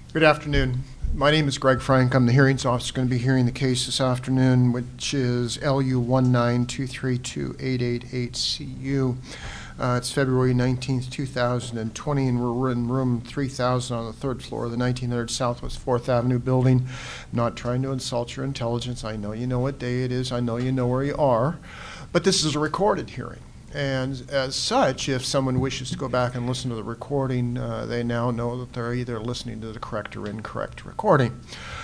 Good afternoon. My name is Greg Frank. I'm the hearings officer going to be hearing the case this afternoon, which is LU 192328888CU. It's February 19th, 2020, and we're in room 3000 on the third floor of the 1900 Southwest 4th Avenue building. I'm not trying to insult your intelligence. I know you know what day it is. I know you know where you are. But this is a recorded hearing. And as such, if someone wishes to go back and listen to the recording, they now know that they're either listening to the correct or incorrect recording.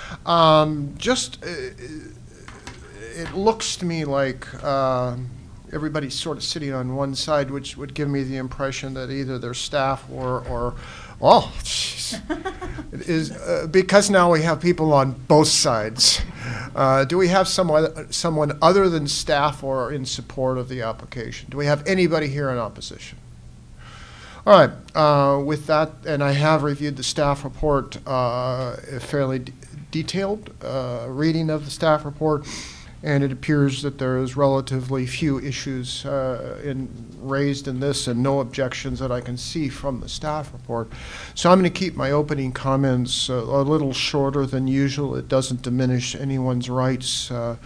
It looks to me like everybody's sort of sitting on one side, which would give me the impression that either their staff or jeez. It is because now we have people on both sides. Do we have someone other than staff or in support of the application? Do we have anybody here in opposition? All right. With that, and I have reviewed the staff report, a fairly detailed reading of the staff report, and it appears that there is relatively few issues raised in this and no objections that I can see from the staff report. So I'm going to keep my opening comments a little shorter than usual. It doesn't diminish anyone's rights to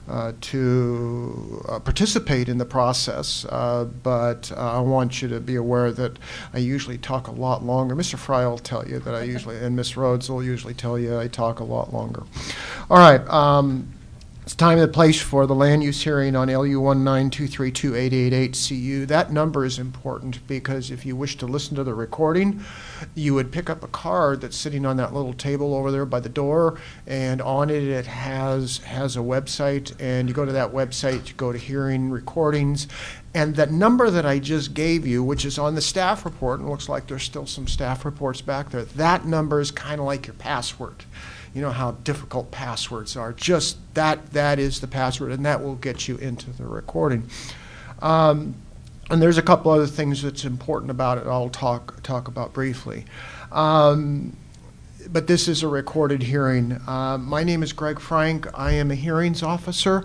participate in the process, but I want you to be aware that I usually talk a lot longer. Mr. Fry will tell you that I usually, and Ms. Rhodes will usually tell you I talk a lot longer. All right. It's time and place for the land use hearing on LU 192328888CU. That number is important because if you wish to listen to the recording, you would pick up a card that's sitting on that little table over there by the door, and on it it has a website, and you go to that website, you go to hearing recordings, and that number that I just gave you, which is on the staff report, and looks like there's still some staff reports back there, that number is kind of like your password. You know how difficult passwords are. Just that is the password, and that will get you into the recording. And there's a couple other things that's important about it I'll talk about briefly. But this is a recorded hearing. My name is Greg Frank. I am a hearings officer.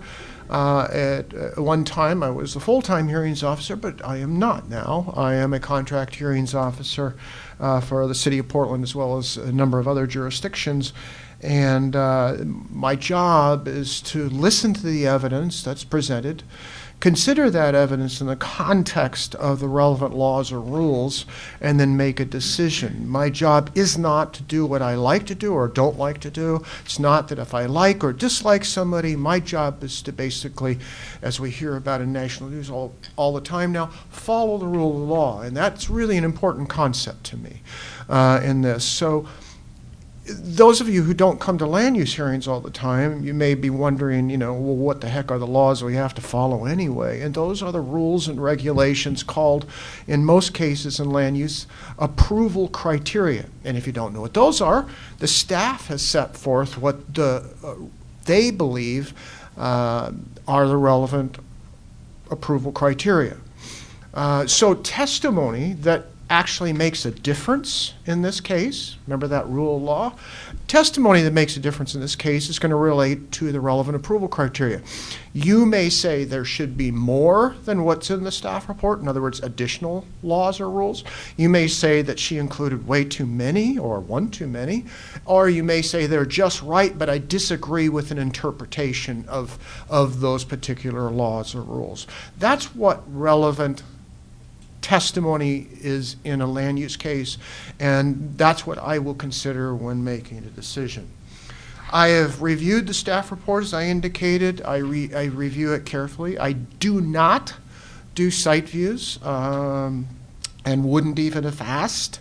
At one time, I was a full-time hearings officer, but I am not now. I am a contract hearings officer for the City of Portland as well as a number of other jurisdictions. And my job is to listen to the evidence that's presented, consider that evidence in the context of the relevant laws or rules, and then make a decision. My job is not to do what I like to do or don't like to do. It's not that if I like or dislike somebody, my job is to basically, as we hear about in national news all the time now, follow the rule of law. And that's really an important concept to me in this. So those of you who don't come to land use hearings all the time, you may be wondering, well, what the heck are the laws we have to follow anyway? And those are the rules and regulations called, in most cases in land use, approval criteria. And if you don't know what those are, the staff has set forth what they believe are the relevant approval criteria. So testimony that actually makes a difference in this case, remember that rule of law? Testimony that makes a difference in this case is going to relate to the relevant approval criteria. You may say there should be more than what's in the staff report, in other words, additional laws or rules. You may say that she included way too many or one too many, or you may say they're just right, but I disagree with an interpretation of those particular laws or rules. That's what relevant testimony is in a land use case, and that's what I will consider when making a decision. I have reviewed the staff report, as I indicated. I review it carefully. I do not do site views, and wouldn't even if asked,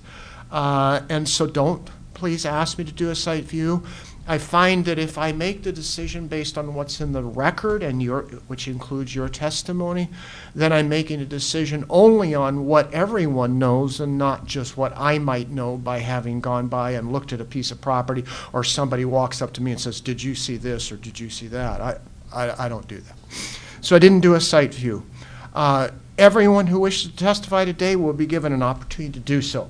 and so don't please ask me to do a site view. I find that if I make the decision based on what's in the record, and which includes your testimony, then I'm making a decision only on what everyone knows and not just what I might know by having gone by and looked at a piece of property, or somebody walks up to me and says, did you see this or did you see that? I don't do that. So I didn't do a site view. Everyone who wishes to testify today will be given an opportunity to do so.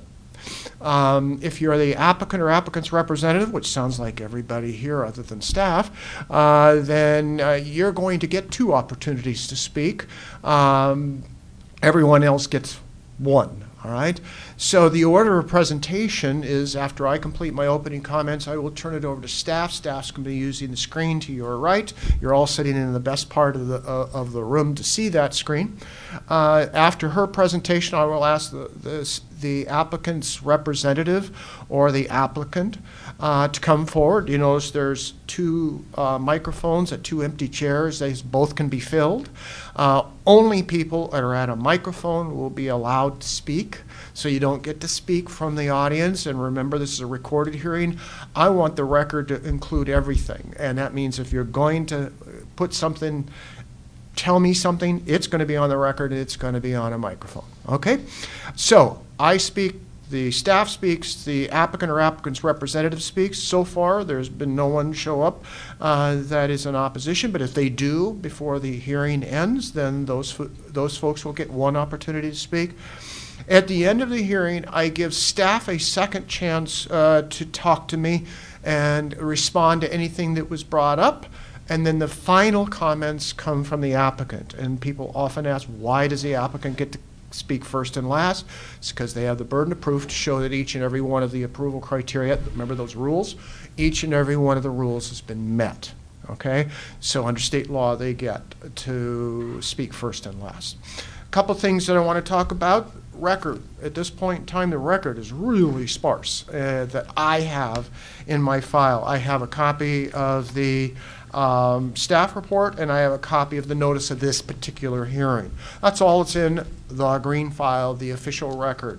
If you're the applicant or applicant's representative, which sounds like everybody here other than staff, then you're going to get 2 opportunities to speak. Everyone else gets 1. All right. So the order of presentation is after I complete my opening comments, I will turn it over to staff. Staff's going to be using the screen to your right. You're all sitting in the best part of the room to see that screen. After her presentation, I will ask the applicant's representative or the applicant to come forward. You notice there's two microphones at two empty chairs. They both can be filled. Only people that are at a microphone will be allowed to speak, so you don't get to speak from the audience. And remember, this is a recorded hearing. I want the record to include everything, and that means if you're going to put something, tell me something, it's going to be on the record, it's going to be on a microphone. Okay? So I speak, the staff speaks, the applicant or applicant's representative speaks. So far, there's been no one show up that is in opposition, but if they do before the hearing ends, then those folks will get one opportunity to speak. At the end of the hearing, I give staff a second chance to talk to me and respond to anything that was brought up. And then the final comments come from the applicant. And people often ask, why does the applicant get to speak first and last? It's because they have the burden of proof to show that each and every one of the approval criteria, remember those rules? Each and every one of the rules has been met. Okay? So under state law, they get to speak first and last. A couple things that I want to talk about. Record. At this point in time, the record is really sparse that I have in my file. I have a copy of the staff report, and I have a copy of the notice of this particular hearing. That's all that's in the green file, the official record.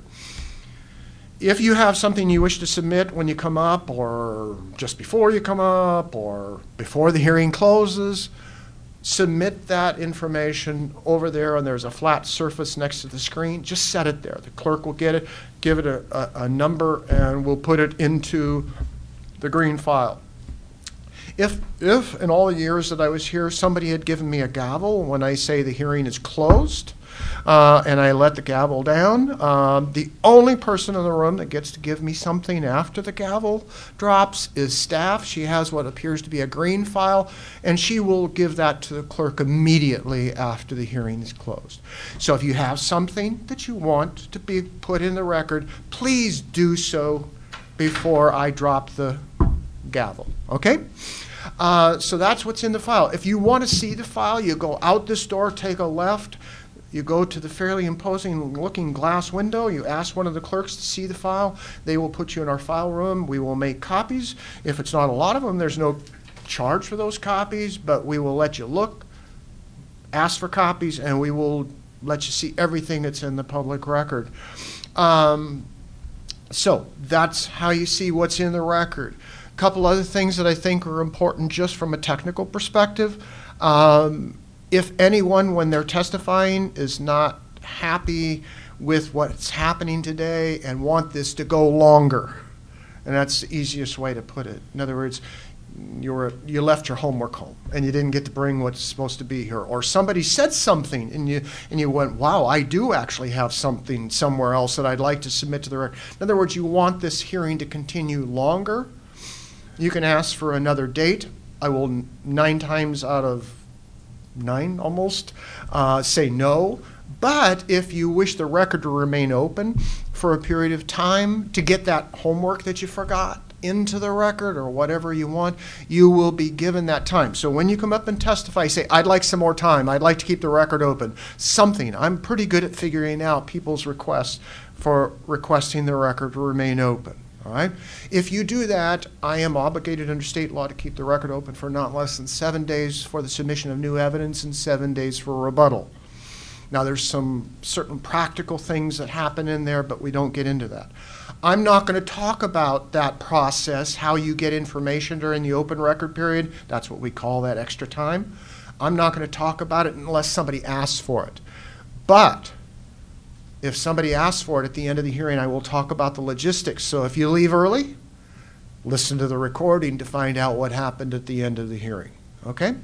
If you have something you wish to submit when you come up, or just before you come up, or before the hearing closes, submit that information over there, and there's a flat surface next to the screen. Just set it there. The clerk will get it, give it a number, and we'll put it into the green file. If in all the years that I was here, somebody had given me a gavel when I say the hearing is closed, and I let the gavel down, the only person in the room that gets to give me something after the gavel drops is staff. She has what appears to be a green file, and she will give that to the clerk immediately after the hearing is closed. So if you have something that you want to be put in the record, please do so before I drop the gavel, okay? So that's what's in the file. If you want to see the file, you go out this door, take a left, you go to the fairly imposing looking glass window, you ask one of the clerks to see the file, they will put you in our file room, we will make copies. If it's not a lot of them, there's no charge for those copies, but we will let you look, ask for copies, and we will let you see everything that's in the public record. So that's how you see what's in the record. A couple other things that I think are important just from a technical perspective. If anyone, when they're testifying, is not happy with what's happening today and want this to go longer, and that's the easiest way to put it. In other words, you left your homework home and you didn't get to bring what's supposed to be here, or somebody said something and you went, wow, I do actually have something somewhere else that I'd like to submit to the record. In other words, you want this hearing to continue longer, you can ask for another date. I will 9 times out of 9 almost say no. But if you wish the record to remain open for a period of time to get that homework that you forgot into the record or whatever you want, you will be given that time. So when you come up and testify, say, I'd like some more time. I'd like to keep the record open. Something. I'm pretty good at figuring out people's requests for requesting the record to remain open. All right. If you do that, I am obligated under state law to keep the record open for not less than 7 days for the submission of new evidence and 7 days for rebuttal. Now, there's some certain practical things that happen in there, but we don't get into that. I'm not going to talk about that process, how you get information during the open record period. That's what we call that extra time. I'm not going to talk about it unless somebody asks for it. But if somebody asks for it at the end of the hearing, I will talk about the logistics. So if you leave early, listen to the recording to find out what happened at the end of the hearing. Okay?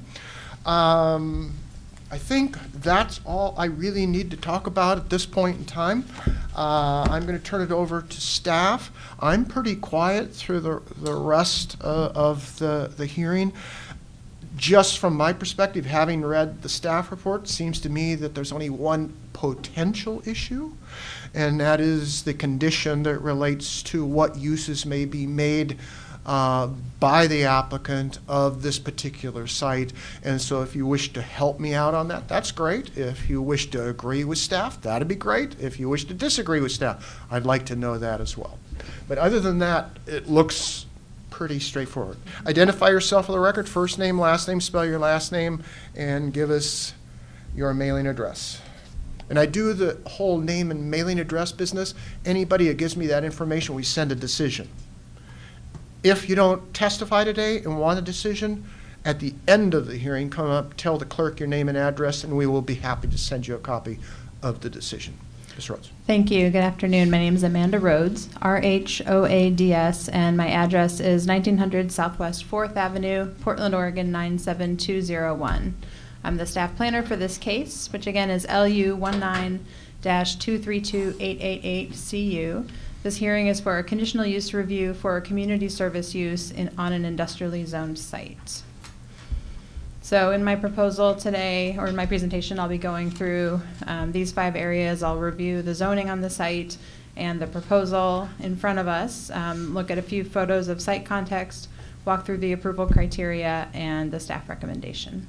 I think that's all I really need to talk about at this point in time. I'm going to turn it over to staff. I'm pretty quiet through the rest of the hearing. Just from my perspective, having read the staff report, seems to me that there's only one potential issue, and that is the condition that relates to what uses may be made by the applicant of this particular site. And so if you wish to help me out on that, that's great. If you wish to agree with staff, that'd be great. If you wish to disagree with staff, I'd like to know that as well. But other than that, it looks pretty straightforward. Identify yourself for the record, first name, last name, spell your last name, and give us your mailing address. And I do the whole name and mailing address business. Anybody that gives me that information, we send a decision. If you don't testify today and want a decision, at the end of the hearing, come up, tell the clerk your name and address, and we will be happy to send you a copy of the decision. Ms. Rhodes. Thank you. Good afternoon. My name is Amanda Rhodes, R-H-O-A-D-S, and my address is 1900 Southwest 4th Avenue, Portland, Oregon 97201. I'm the staff planner for this case, which again is LU 19-232888CU. This hearing is for a conditional use review for a community service use on an industrially zoned site. So in my proposal today, or in my presentation, I'll be going through these 5 areas. I'll review the zoning on the site and the proposal in front of us, look at a few photos of site context, walk through the approval criteria and the staff recommendation.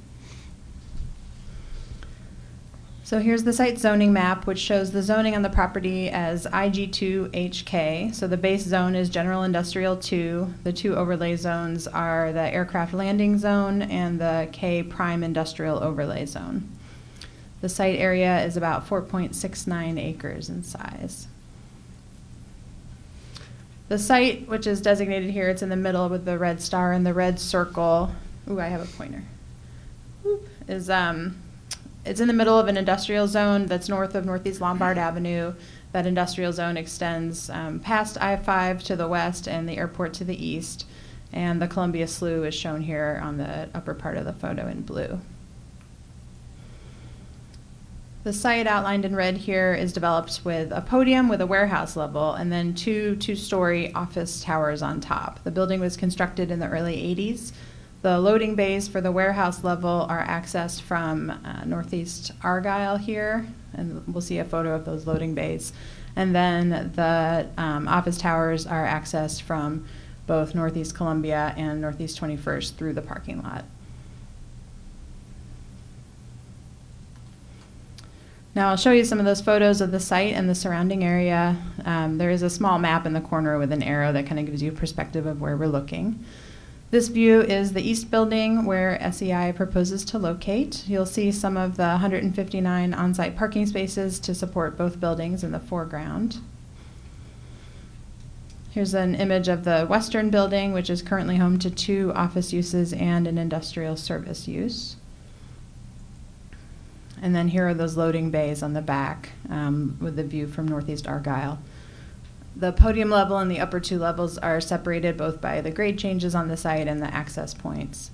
So here's the site zoning map, which shows the zoning on the property as IG2HK. So the base zone is General Industrial 2. The 2 overlay zones are the Aircraft Landing Zone and the K Prime Industrial Overlay Zone. The site area is about 4.69 acres in size. The site, which is designated here, it's in the middle with the red star and the red circle. Ooh, I have a pointer. Is it's in the middle of an industrial zone that's north of Northeast Lombard Avenue. That industrial zone extends past I-5 to the west and the airport to the east. And the Columbia Slough is shown here on the upper part of the photo in blue. The site outlined in red here is developed with a podium with a warehouse level and then 2 two-story office towers on top. The building was constructed in the early 80s. The loading bays for the warehouse level are accessed from Northeast Argyle here, and we'll see a photo of those loading bays. And then the office towers are accessed from both Northeast Columbia and Northeast 21st through the parking lot. Now I'll show you some of those photos of the site and the surrounding area. There is a small map in the corner with an arrow that kind of gives you a perspective of where we're looking. This view is the east building where SEI proposes to locate. You'll see some of the 159 on-site parking spaces to support both buildings in the foreground. Here's an image of the western building, which is currently home to 2 office uses and an industrial service use. And then here are those loading bays on the back with the view from Northeast Argyle. The podium level and the upper 2 levels are separated both by the grade changes on the site and the access points.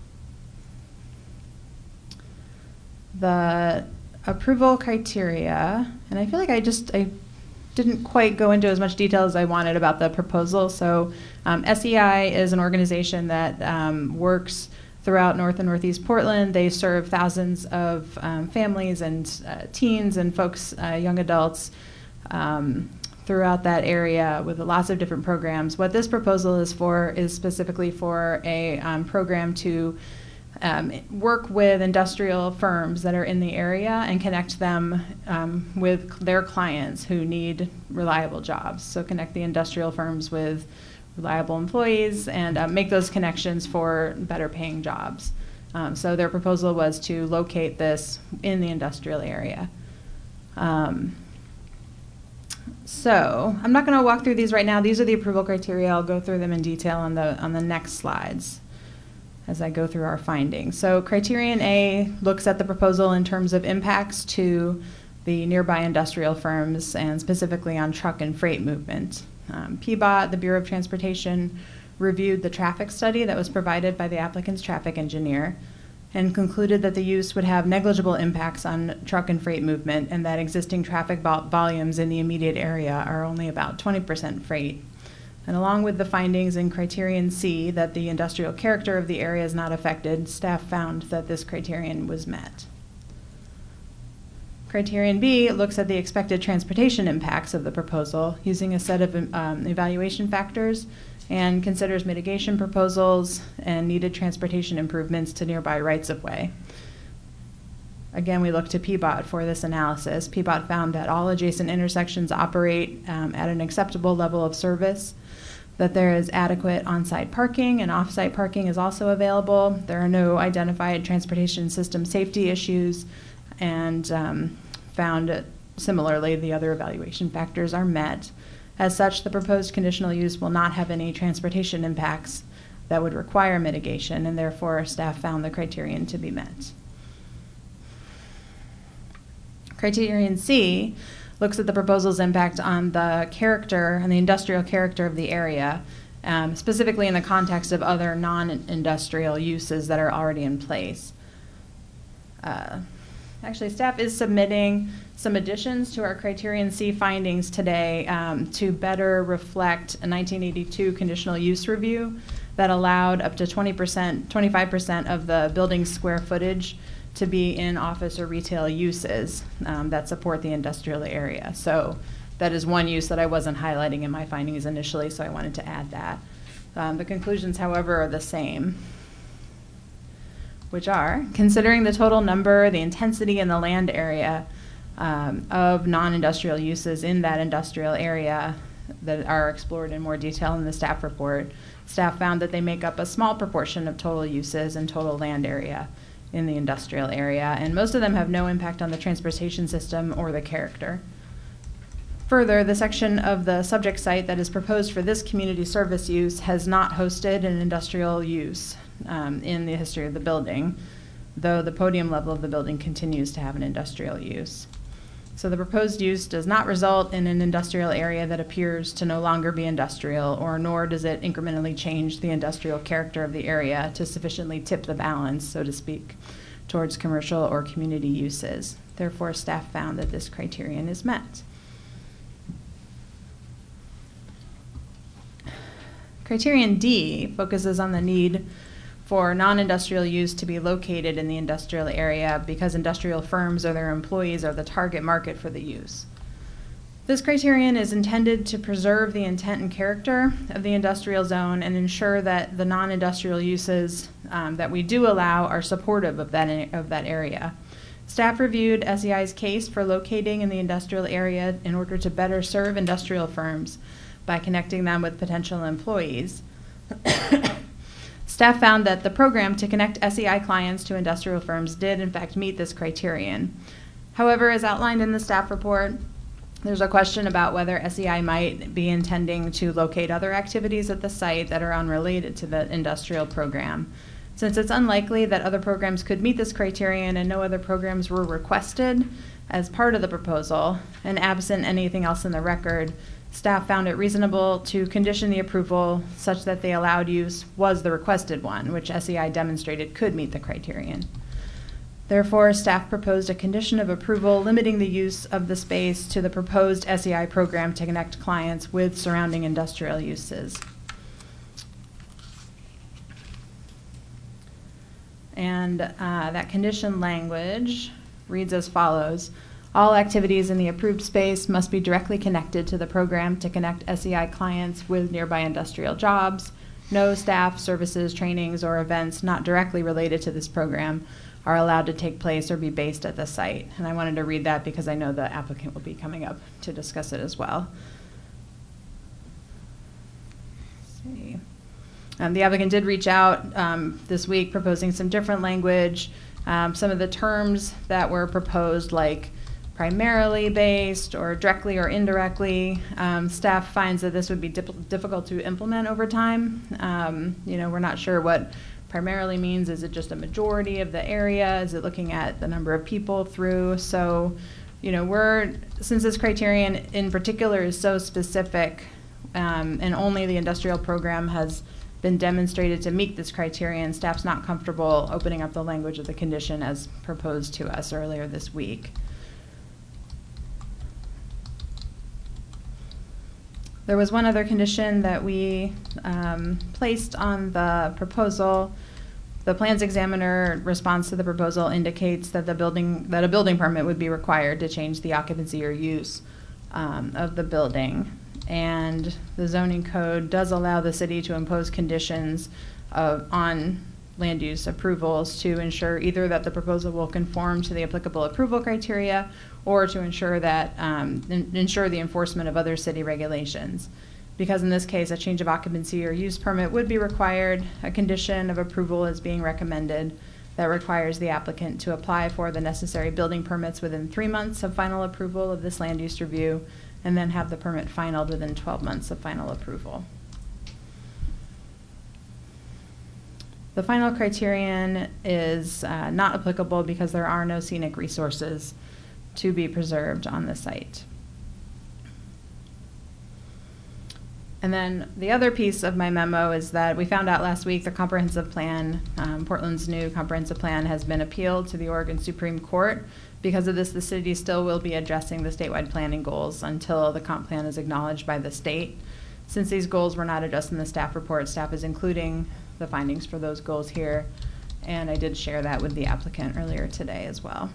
The approval criteria, and I feel like I didn't quite go into as much detail as I wanted about the proposal. So SEI is an organization that works throughout North and Northeast Portland. They serve thousands of families and teens and folks, young adults, throughout that area with lots of different programs. What this proposal is for is specifically for a program to work with industrial firms that are in the area and connect them with their clients who need reliable jobs. So connect the industrial firms with reliable employees and make those connections for better paying jobs. So their proposal was to locate this in the industrial area. So I'm not going to walk through these right now. These are the approval criteria. I'll go through them in detail on the next slides as I go through our findings. So criterion A looks at the proposal in terms of impacts to the nearby industrial firms and specifically on truck and freight movement. PBOT, the Bureau of Transportation, reviewed the traffic study that was provided by the applicant's traffic engineer and concluded that the use would have negligible impacts on truck and freight movement and that existing traffic volumes in the immediate area are only about 20% freight. And along with the findings in criterion C that the industrial character of the area is not affected, staff found that this criterion was met. Criterion B looks at the expected transportation impacts of the proposal using a set of evaluation factors and considers mitigation proposals and needed transportation improvements to nearby rights-of-way. Again, we look to PBOT for this analysis. PBOT found that all adjacent intersections operate at an acceptable level of service, that there is adequate on-site parking and off-site parking is also available. There are no identified transportation system safety issues, and found similarly the other evaluation factors are met. As such, the proposed conditional use will not have any transportation impacts that would require mitigation, and therefore staff found the criterion to be met. Criterion C looks at the proposal's impact on the character and the industrial character of the area, specifically in the context of other non-industrial uses that are already in place. Actually, staff is submitting some additions to our Criterion C findings today to better reflect a 1982 conditional use review that allowed up to 25% of the building's square footage to be in office or retail uses that support the industrial area. So that is one use that I wasn't highlighting in my findings initially, so I wanted to add that. The conclusions, however, are the same, which are, considering the total number, the intensity, and the land area of non-industrial uses in that industrial area that are explored in more detail in the staff report, staff found that they make up a small proportion of total uses and total land area in the industrial area, and most of them have no impact on the transportation system or the character. Further, the section of the subject site that is proposed for this community service use has not hosted an industrial use in the history of the building, though the podium level of the building continues to have an industrial use. So the proposed use does not result in an industrial area that appears to no longer be industrial, or nor does it incrementally change the industrial character of the area to sufficiently tip the balance, so to speak, towards commercial or community uses. Therefore, staff found that this criterion is met. Criterion D focuses on the need for non-industrial use to be located in the industrial area because industrial firms or their employees are the target market for the use. This criterion is intended to preserve the intent and character of the industrial zone and ensure that the non-industrial uses that we do allow are supportive of that area. Staff reviewed SEI's case for locating in the industrial area in order to better serve industrial firms by connecting them with potential employees. Staff found that the program to connect SEI clients to industrial firms did, in fact, meet this criterion. However, as outlined in the staff report, there's a question about whether SEI might be intending to locate other activities at the site that are unrelated to the industrial program. Since it's unlikely that other programs could meet this criterion and no other programs were requested as part of the proposal, and absent anything else in the record, staff found it reasonable to condition the approval such that the allowed use was the requested one, which SEI demonstrated could meet the criterion. Therefore, staff proposed a condition of approval limiting the use of the space to the proposed SEI program to connect clients with surrounding industrial uses. And that condition language reads as follows. All activities in the approved space must be directly connected to the program to connect SEI clients with nearby industrial jobs. No staff, services, trainings, or events not directly related to this program are allowed to take place or be based at the site. And I wanted to read that because I know the applicant will be coming up to discuss it as well. Let's see. The applicant did reach out this week proposing some different language. Some of the terms that were proposed, like primarily based or directly or indirectly, staff finds that this would be difficult to implement over time. We're not sure what primarily means. Is it just a majority of the area? Is it looking at the number of people through? So, since this criterion in particular is so specific, and only the industrial program has been demonstrated to meet this criterion, staff's not comfortable opening up the language of the condition as proposed to us earlier this week. There was one other condition that we placed on the proposal. The plans examiner response to the proposal indicates that a building permit would be required to change the occupancy or use of the building. And the zoning code does allow the city to impose conditions on land use approvals to ensure either that the proposal will conform to the applicable approval criteria or to ensure that ensure the enforcement of other city regulations. Because in this case, a change of occupancy or use permit would be required, a condition of approval is being recommended that requires the applicant to apply for the necessary building permits within 3 months of final approval of this land use review, and then have the permit finalized within 12 months of final approval. The final criterion is not applicable because there are no scenic resources to be preserved on the site. And then the other piece of my memo is that we found out last week the comprehensive plan, Portland's new comprehensive plan, has been appealed to the Oregon Supreme Court. Because of this, the city still will be addressing the statewide planning goals until the comp plan is acknowledged by the state. Since these goals were not addressed in the staff report, staff is including the findings for those goals here, and I did share that with the applicant earlier today as well.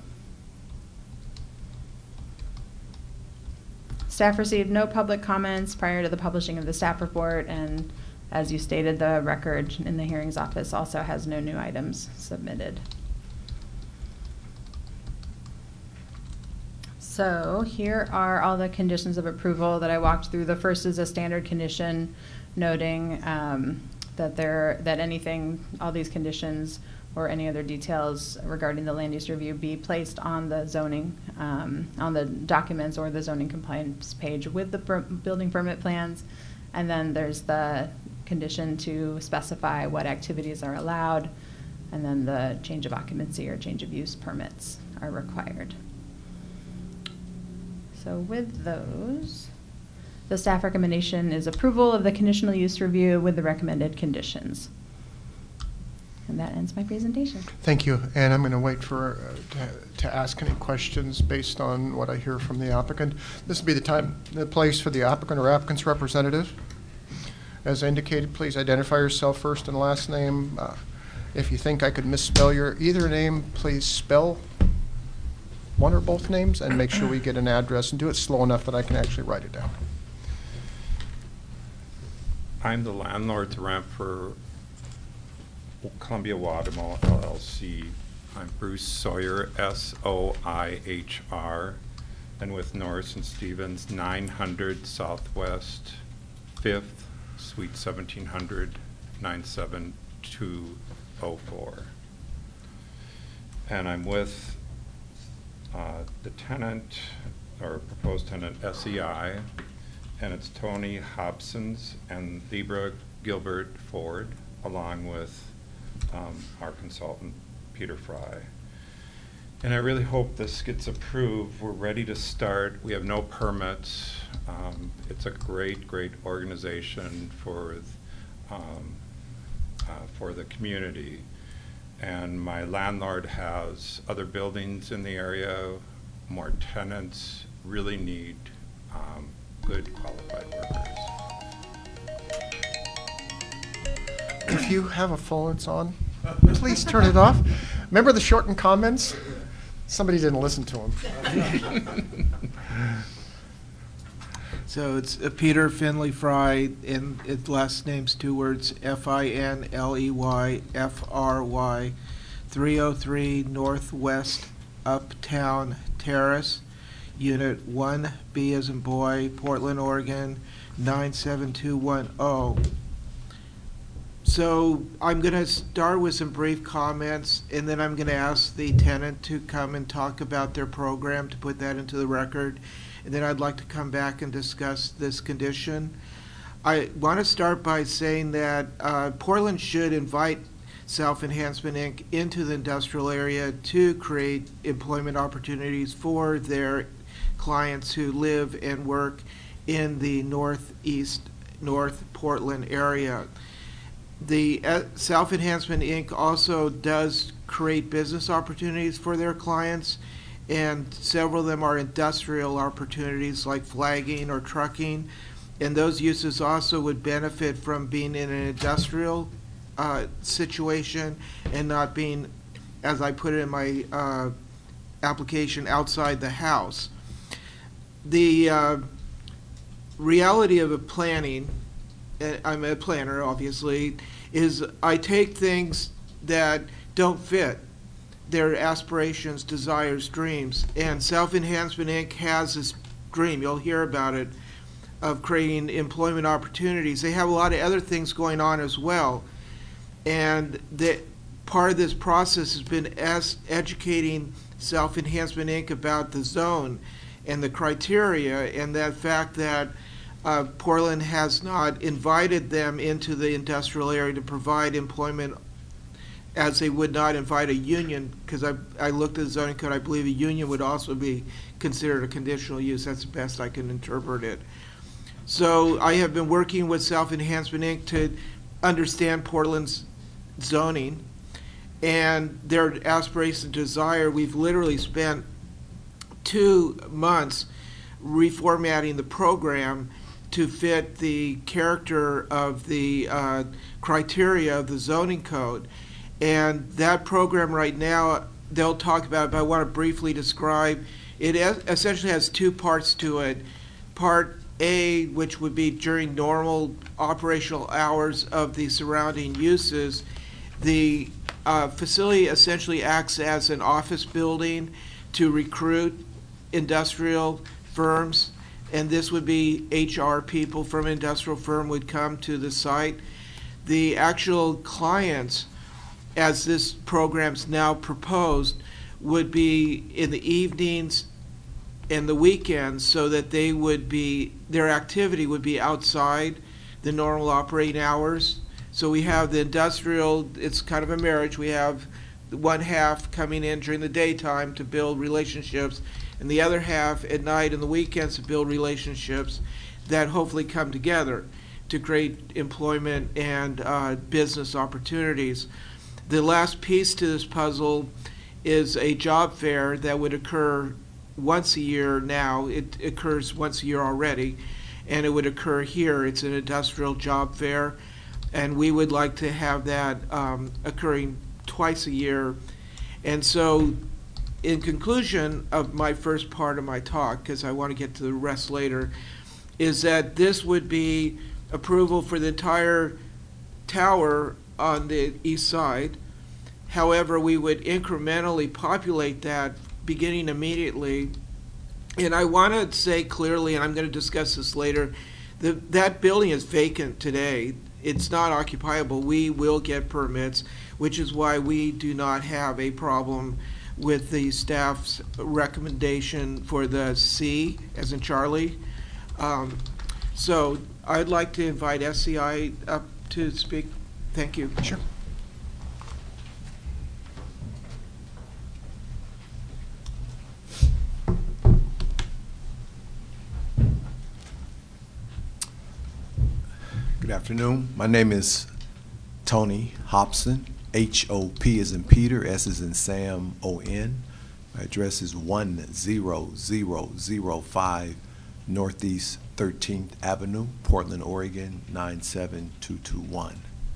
Staff received no public comments prior to the publishing of the staff report, and as you stated, the record in the hearings office also has no new items submitted. So here are all the conditions of approval that I walked through. The first is a standard condition noting that all these conditions or any other details regarding the land use review be placed on the zoning, on the documents or the zoning compliance page with the building permit plans. And then there's the condition to specify what activities are allowed, and then the change of occupancy or change of use permits are required. So with those, the staff recommendation is approval of the conditional use review with the recommended conditions. And that ends my presentation. Thank you. And I'm going to wait for to ask any questions based on what I hear from the applicant. This will be the time, the place for the applicant or applicant's representative. As indicated, please identify yourself first and last name. If you think I could misspell your either name, please spell one or both names and make sure we get an address, and do it slow enough that I can actually write it down. I'm the landlord to rent for Columbia Watermill LLC. I'm Bruce Sawyer, S-O-I-H-R, and with Norris and Stevens, 900 Southwest 5th, Suite 1700, 97204. And I'm with the tenant, or proposed tenant, SEI, and it's Tony Hobsons and Libra Gilbert Ford, along with our consultant, Peter Fry. And I really hope this gets approved. We're ready to start. We have no permits. It's a great, great organization for the community. And my landlord has other buildings in the area, more tenants, really need good qualified workers. If you have a phone that's on, please turn it off. Remember the shortened comments? Somebody didn't listen to them. So it's Peter Finley Fry, and its last name's 2 words, F-I-N-L-E-Y-F-R-Y, 303 Northwest Uptown Terrace, Unit 1B as in boy, Portland, Oregon, 97210. So I'm going to start with some brief comments, and then I'm going to ask the tenant to come and talk about their program to put that into the record. And then I'd like to come back and discuss this condition. I want to start by saying that Portland should invite Self-Enhancement Inc. into the industrial area to create employment opportunities for their clients who live and work in the North Portland area. The Self-Enhancement Inc. also does create business opportunities for their clients, and several of them are industrial opportunities like flagging or trucking. And those uses also would benefit from being in an industrial situation and not being, as I put it in my application, outside the house. The reality of a planning, I'm a planner obviously, is I take things that don't fit their aspirations, desires, dreams, and Self-Enhancement Inc. has this dream, you'll hear about it, of creating employment opportunities. They have a lot of other things going on as well, and part of this process has been educating Self-Enhancement Inc. about the zone and the criteria, and that fact that Portland has not invited them into the industrial area to provide employment, as they would not invite a union, because I looked at the zoning code, I believe a union would also be considered a conditional use. That's the best I can interpret it. So I have been working with Self-Enhancement Inc. to understand Portland's zoning and their aspiration and desire. We've literally spent 2 months reformatting the program to fit the character of the criteria of the zoning code. And that program right now, they'll talk about it, but I want to briefly describe. It essentially has 2 parts to it. Part A, which would be during normal operational hours of the surrounding uses, the facility essentially acts as an office building to recruit industrial firms, and this would be HR people from an industrial firm would come to the site. The actual clients, as this program's now proposed, would be in the evenings and the weekends, so that they would be, their activity would be outside the normal operating hours. So we have the industrial, it's kind of a marriage. We have one half coming in during the daytime to build relationships, and the other half at night and the weekends to build relationships that hopefully come together to create employment and business opportunities. The last piece to this puzzle is a job fair that would occur once a year now. It occurs once a year already, and it would occur here. It's an industrial job fair, and we would like to have that occurring twice a year. And so, in conclusion of my first part of my talk, because I want to get to the rest later, is that this would be approval for the entire tower on the east side. However, we would incrementally populate that beginning immediately. And I want to say clearly, and I'm going to discuss this later, that building is vacant today. It's not occupiable. We will get permits, which is why we do not have a problem with the staff's recommendation for the C, as in Charlie. So I'd like to invite SEI up to speak. Thank you. Sure. Good afternoon. My name is Tony Hobson. H-O-P as in Peter, S as in Sam, O-N. My address is 10005 Northeast 13th Avenue, Portland, Oregon, 97221.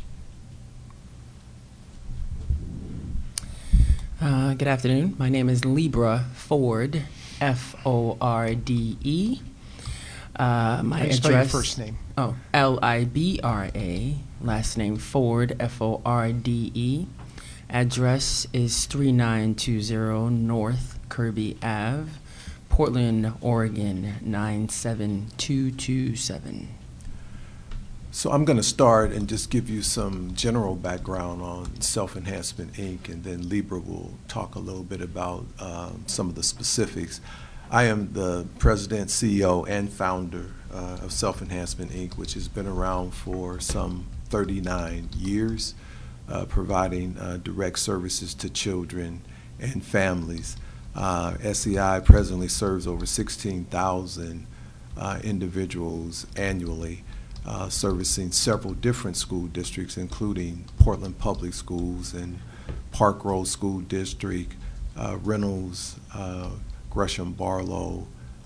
Good afternoon. My name is Libra Ford, F-O-R-D-E. My Spell address. your first name. Oh, L-I-B-R-A. Last name Ford, F-O-R-D-E. Address is 3920 North Kirby Ave, Portland, Oregon, 97227. So I'm going to start and just give you some general background on Self-Enhancement Inc., and then Libra will talk a little bit about some of the specifics. I am the president, CEO, and founder of Self-Enhancement Inc., which has been around for some 39 years, providing direct services to children and families. SEI presently serves over 16,000 individuals annually, servicing several different school districts, including Portland Public Schools and Park Road School District, Reynolds, Gresham Barlow,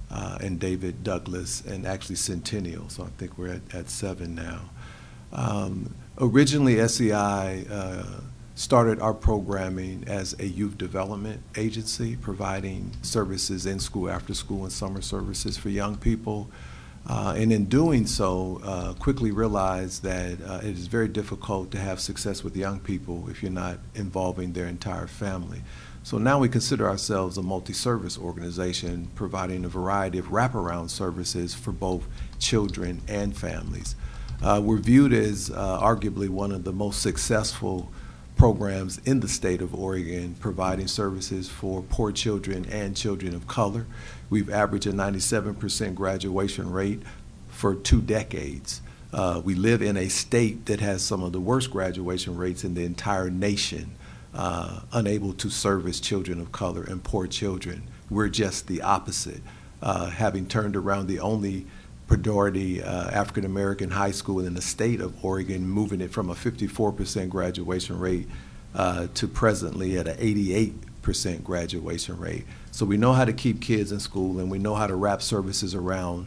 and David Douglas, and actually Centennial, so I think we're at 7 now. Originally, SEI started our programming as a youth development agency, providing services in school, after school, and summer services for young people. And in doing so, quickly realized that it is very difficult to have success with young people if you're not involving their entire family. So now we consider ourselves a multi-service organization, providing a variety of wraparound services for both children and families. We're viewed as arguably one of the most successful programs in the state of Oregon, providing services for poor children and children of color. We've averaged a 97% graduation rate for 2 decades. We live in a state that has some of the worst graduation rates in the entire nation, unable to service children of color and poor children. We're just the opposite, having turned around the only majority African-American high school in the state of Oregon, moving it from a 54% graduation rate to presently at an 88% graduation rate. So we know how to keep kids in school, and we know how to wrap services around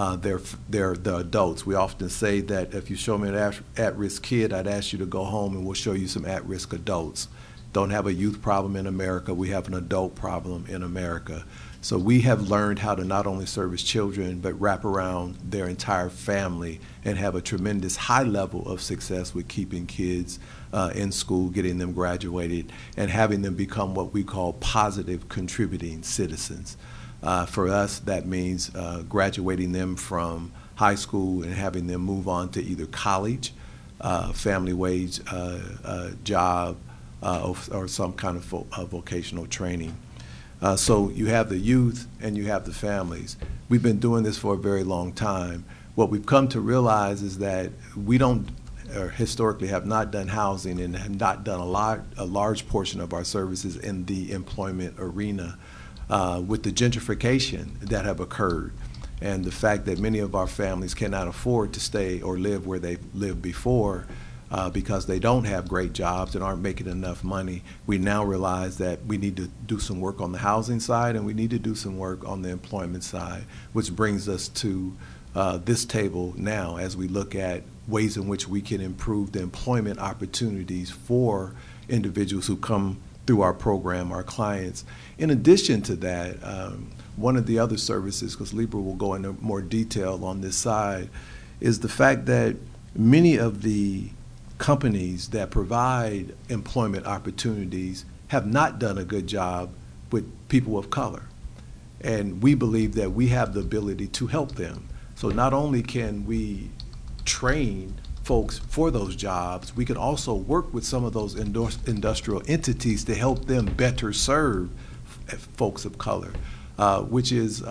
the adults. We often say that if you show me an at-risk kid, I'd ask you to go home and we'll show you some at-risk adults. Don't have a youth problem in America, we have an adult problem in America. So we have learned how to not only service children, but wrap around their entire family and have a tremendous high level of success with keeping kids in school, getting them graduated, and having them become what we call positive contributing citizens. For us, that means graduating them from high school and having them move on to either college, family wage job, or some kind of vocational training. So you have the youth and you have the families. We've been doing this for a very long time. What we've come to realize is that we don't, or historically have not done housing and have not done a large portion of our services in the employment arena. With the gentrification that have occurred and the fact that many of our families cannot afford to stay or live where they lived before, because they don't have great jobs and aren't making enough money, we now realize that we need to do some work on the housing side and we need to do some work on the employment side, which brings us to this table now as we look at ways in which we can improve the employment opportunities for individuals who come through our program, our clients. In addition to that, one of the other services, because Libra will go into more detail on this side, is the fact that many of the companies that provide employment opportunities have not done a good job with people of color. And we believe that we have the ability to help them. So not only can we train folks for those jobs, we can also work with some of those industrial entities to help them better serve folks of color, which is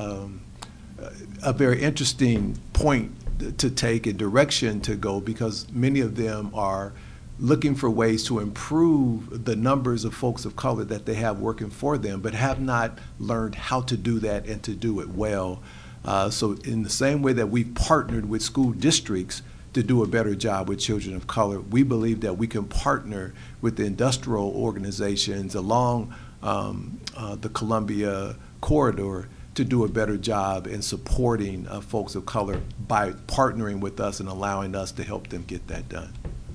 a very interesting point to take and direction to go, because many of them are looking for ways to improve the numbers of folks of color that they have working for them, but have not learned how to do that and to do it well. So in the same way that we've partnered with school districts to do a better job with children of color, we believe that we can partner with the industrial organizations along the Columbia corridor to do a better job in supporting folks of color by partnering with us and allowing us to help them get that done.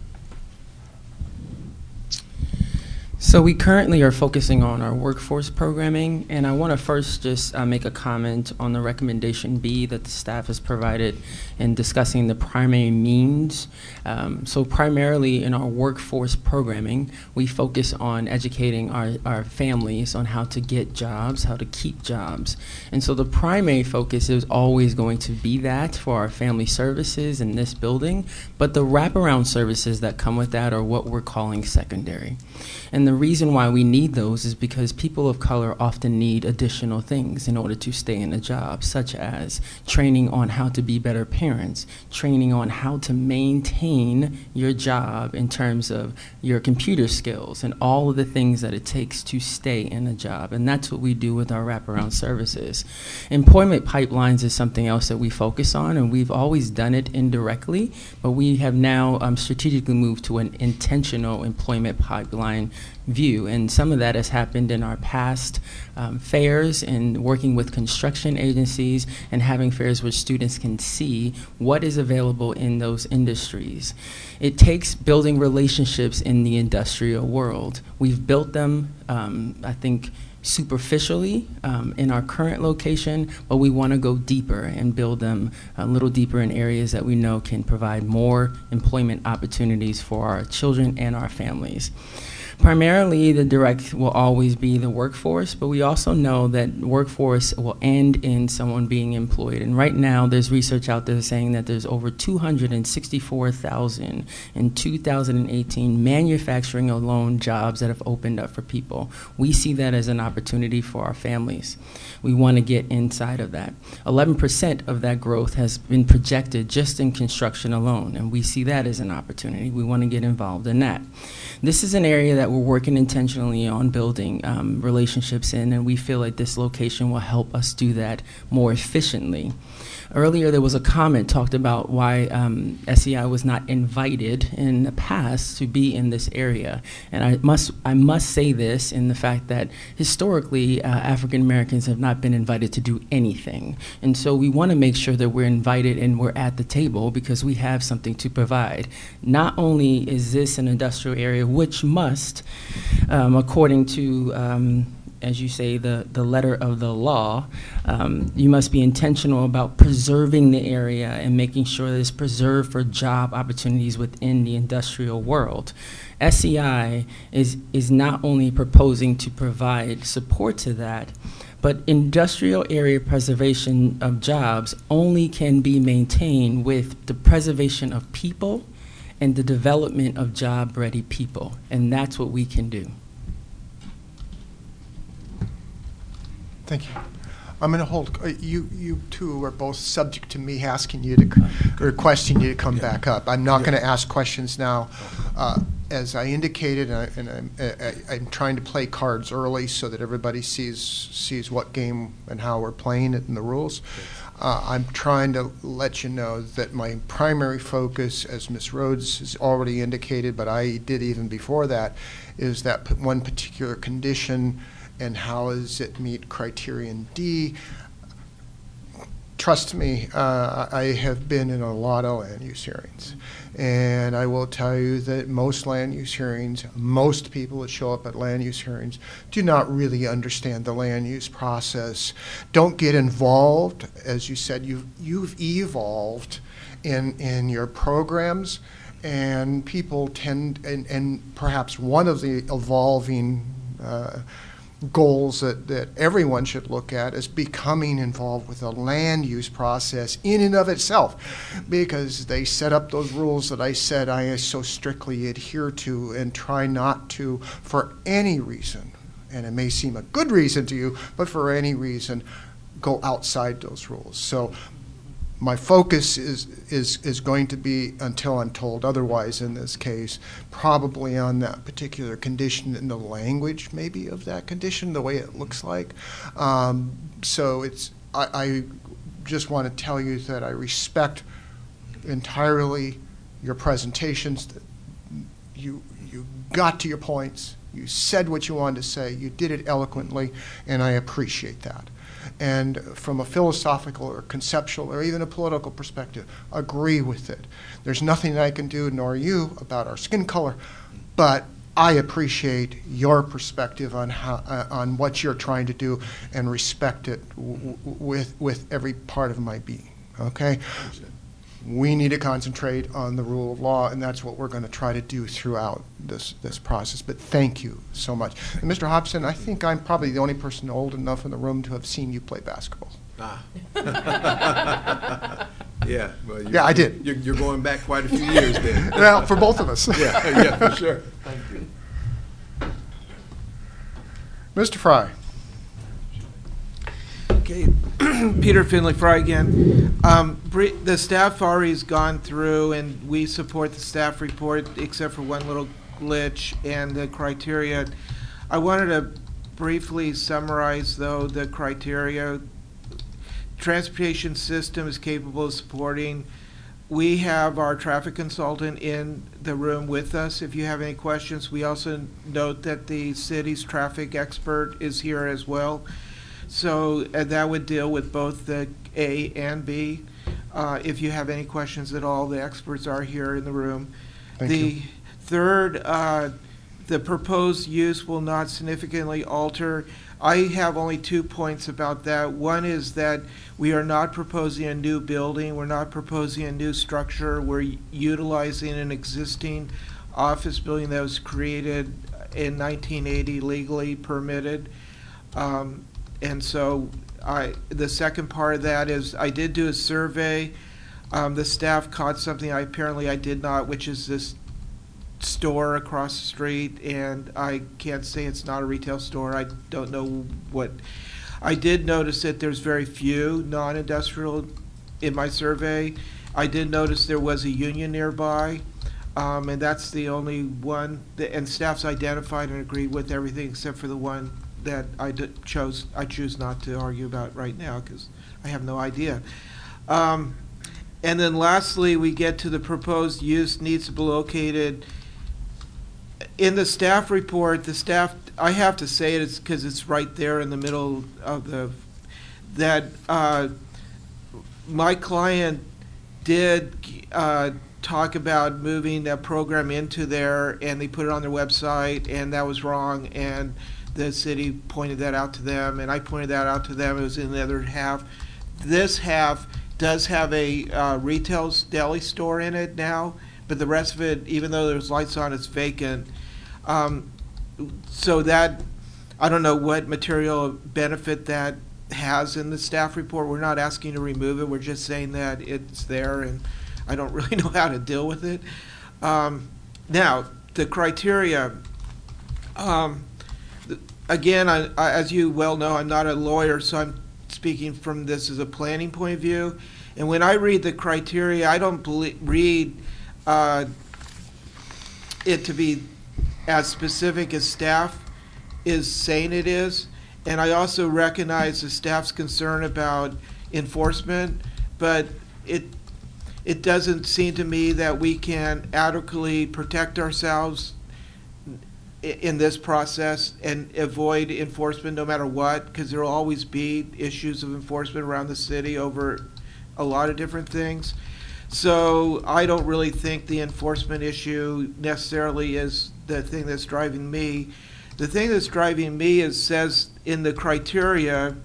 So we currently are focusing on our workforce programming, and I want to first just make a comment on the recommendation B that the staff has provided in discussing the primary means. So primarily in our workforce programming, we focus on educating our families on how to get jobs, how to keep jobs. And so the primary focus is always going to be that for our family services in this building, but the wraparound services that come with that are what we're calling secondary. And the reason why we need those is because people of color often need additional things in order to stay in a job, such as training on how to be better parents, training on how to maintain your job in terms of your computer skills and all of the things that it takes to stay in a job. And that's what we do with our wraparound services. Employment pipelines is something else that we focus on, and we've always done it indirectly, but we have now strategically moved to an intentional employment pipeline view. And some of that has happened in our past fairs and working with construction agencies and having fairs where students can see what is available in those industries. It takes building relationships in the industrial world. We've built them, I think, superficially in our current location, but we want to go deeper and build them a little deeper in areas that we know can provide more employment opportunities for our children and our families. Primarily, the direct will always be the workforce, but we also know that workforce will end in someone being employed. And right now, there's research out there saying that there's over 264,000 in 2018 manufacturing alone jobs that have opened up for people. We see that as an opportunity for our families. We want to get inside of that. 11% of that growth has been projected just in construction alone, and we see that as an opportunity. We want to get involved in that. This is an area that we're working intentionally on building relationships in, and we feel like this location will help us do that more efficiently. Earlier, there was a comment talked about why SEI was not invited in the past to be in this area. And I must say this in the fact that historically, African Americans have not been invited to do anything. And so we want to make sure that we're invited and we're at the table because we have something to provide. Not only is this an industrial area, which must, according to as you say, the letter of the law, you must be intentional about preserving the area and making sure that it's preserved for job opportunities within the industrial world. SEI is not only proposing to provide support to that, but industrial area preservation of jobs only can be maintained with the preservation of people and the development of job-ready people, and that's what we can do. Thank you. I'm going to hold, you two are both subject to me asking you to, requesting you to come back up. I'm not going to ask questions now. As I indicated, and I'm trying to play cards early so that everybody sees what game and how we're playing it and the rules. I'm trying to let you know that my primary focus, as Ms. Rhodes has already indicated, but I did even before that, is that one particular condition and how does it meet criterion D. Trust me, I have been in a lot of land use hearings. And I will tell you that most land use hearings, most people that show up at land use hearings do not really understand the land use process, don't get involved. As you said, you've evolved in your programs, and people tend, and perhaps one of the evolving goals that everyone should look at is becoming involved with the land use process in and of itself, because they set up those rules that I said I so strictly adhere to and try not to, for any reason, and it may seem a good reason to you, but for any reason, go outside those rules. So my focus is going to be, until I'm told otherwise in this case, probably on that particular condition and the language maybe of that condition, the way it looks like. So I just want to tell you that I respect entirely your presentations. That you got to your points, you said what you wanted to say, you did it eloquently, and I appreciate that. And from a philosophical or conceptual or even a political perspective, agree with it. There's nothing I can do, nor you, about our skin color, but I appreciate your perspective on how on what you're trying to do, and respect it with every part of my being. Okay? We need to concentrate on the rule of law, and that's what we're going to try to do throughout this process. But thank you so much. And Mr. Hobson, I think I'm probably the only person old enough in the room to have seen you play basketball. Yeah. Well, yeah, I did. You're going back quite a few years then. Well, for both of us. Yeah, for sure. Thank you. Mr. Fry. Okay, Peter Finley Fry again. The staff already has gone through, and we support the staff report except for one little glitch and the criteria. I wanted to briefly summarize, though, the criteria. Transportation system is capable of supporting we have our traffic consultant in the room with us if you have any questions. We also note that the city's traffic expert is here as well. So that would deal with both the A and B. If you have any questions at all, the experts are here in the room. Thank you. Third, the proposed use will not significantly alter. I have only 2 points about that. One is that we are not proposing a new building. We're not proposing a new structure. We're utilizing an existing office building that was created in 1980, legally permitted. And so the second part of that is I did do a survey. The staff caught something apparently I did not, which is this store across the street, and I can't say it's not a retail store. I don't know what. I did notice that there's very few non-industrial in my survey. I did notice there was a Union nearby, and that's the only one, and staff's identified and agreed with everything except for the one that I choose not to argue about right now because I have no idea. And then lastly, we get to the proposed use needs to be located. In the staff report, the staff, I have to say it's because it's right there in the middle of that my client did talk about moving that program into there, and they put it on their website, and that was wrong, and the city pointed that out to them, and I pointed that out to them. It was in the other half. This half does have a retail deli store in it now, but the rest of it, even though there's lights on, it's vacant. So that, I don't know what material benefit that has in the staff report. We're not asking to remove it. We're just saying that it's there, and I don't really know how to deal with it. Now, the criteria. Again, as you well know, I'm not a lawyer, so I'm speaking from this as a planning point of view. And when I read the criteria, I don't read it to be as specific as staff is saying it is. And I also recognize the staff's concern about enforcement, but it doesn't seem to me that we can adequately protect ourselves in this process and avoid enforcement no matter what, because there will always be issues of enforcement around the city over a lot of different things. So I don't really think the enforcement issue necessarily is the thing that's driving me. The thing that's driving me is says in the criteria,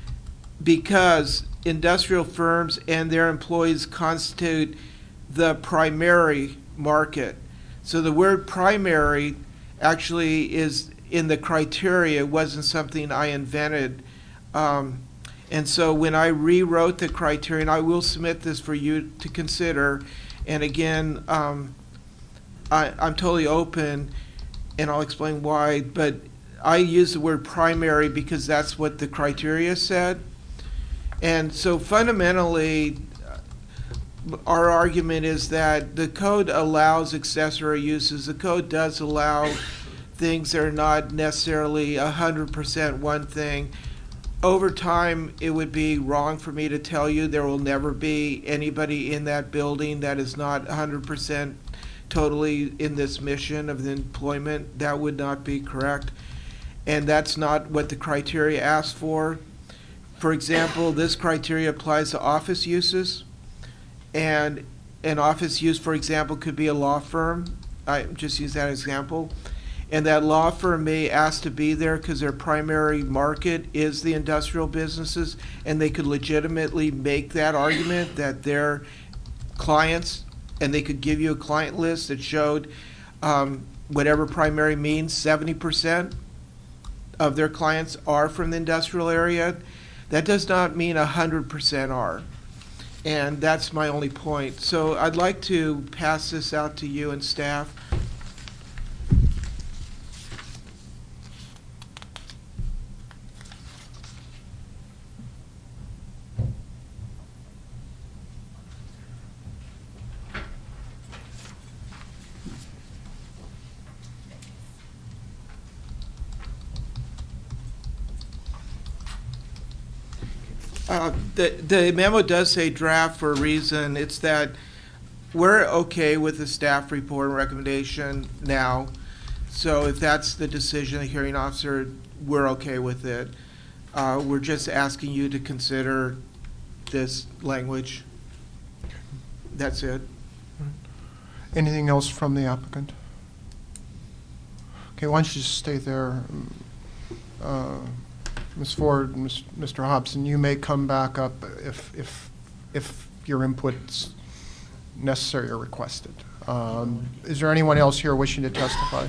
because industrial firms and their employees constitute the primary market. So the word primary actually is in the criteria. It wasn't something I invented. And so when I rewrote the criteria, and I will submit this for you to consider, and again, I'm totally open, and I'll explain why, but I use the word primary because that's what the criteria said. And so fundamentally, our argument is that the code allows accessory uses. The code does allow things that are not necessarily 100% one thing. Over time, it would be wrong for me to tell you there will never be anybody in that building that is not 100% totally in this mission of the employment. That would not be correct. And that's not what the criteria asks for. For example, this criteria applies to office uses. And an office use, for example, could be a law firm. I just use that example. And that law firm may ask to be there because their primary market is the industrial businesses, and they could legitimately make that argument that their clients, and they could give you a client list that showed whatever primary means, 70% of their clients are from the industrial area. That does not mean 100% are. And that's my only point. So I'd like to pass this out to you and staff. The memo does say draft for a reason. It's that we're okay with the staff report and recommendation now. So if that's the decision of the hearing officer, we're okay with it. We're just asking you to consider this language. That's it. Anything else from the applicant? Okay, why don't you just stay there. Ms. Ford, Mr. Hobson, you may come back up if your input's necessary or requested. Is there anyone else here wishing to testify?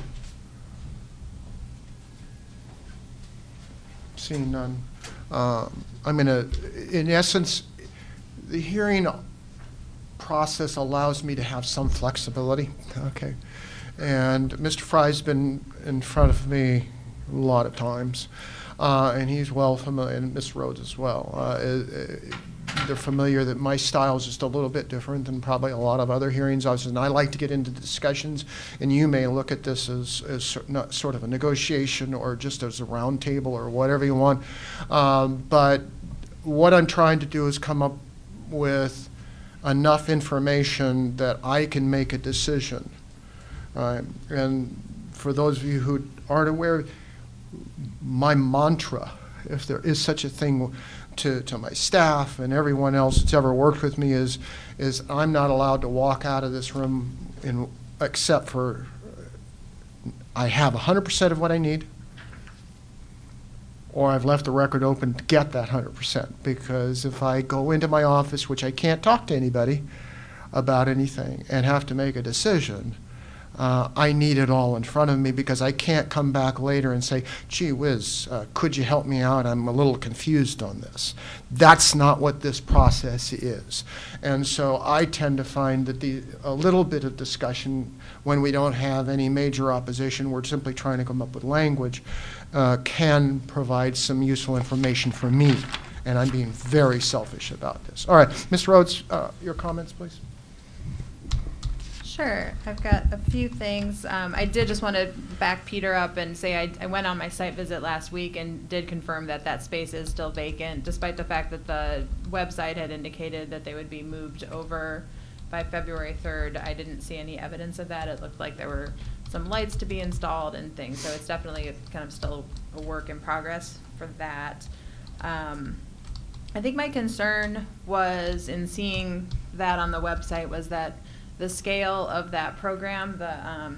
Seeing none. I'm going to, in essence, the hearing process allows me to have some flexibility, okay? And Mr. Fry's been in front of me a lot of times, and he's well familiar, and Ms. Rhodes as well. They're familiar that my style is just a little bit different than probably a lot of other hearings officers, and I like to get into the discussions, and you may look at this as not sort of a negotiation or just as a round table or whatever you want. But what I'm trying to do is come up with enough information that I can make a decision. And for those of you who aren't aware, my mantra, if there is such a thing, to my staff and everyone else that's ever worked with me is I'm not allowed to walk out of this room except for I have 100% of what I need, or I've left the record open to get that 100%. Because if I go into my office, which I can't talk to anybody about anything, and have to make a decision, I need it all in front of me, because I can't come back later and say, gee whiz, could you help me out? I'm a little confused on this. That's not what this process is. And so I tend to find that a little bit of discussion, when we don't have any major opposition, we're simply trying to come up with language, can provide some useful information for me. And I'm being very selfish about this. All right, Ms. Rhodes, your comments, please. Sure. I've got a few things. I did just want to back Peter up and say I went on my site visit last week and did confirm that that space is still vacant, despite the fact that the website had indicated that they would be moved over by February 3rd. I didn't see any evidence of that. It looked like there were some lights to be installed and things, so it's definitely kind of still a work in progress for that. I think my concern was in seeing that on the website was that the scale of that program, let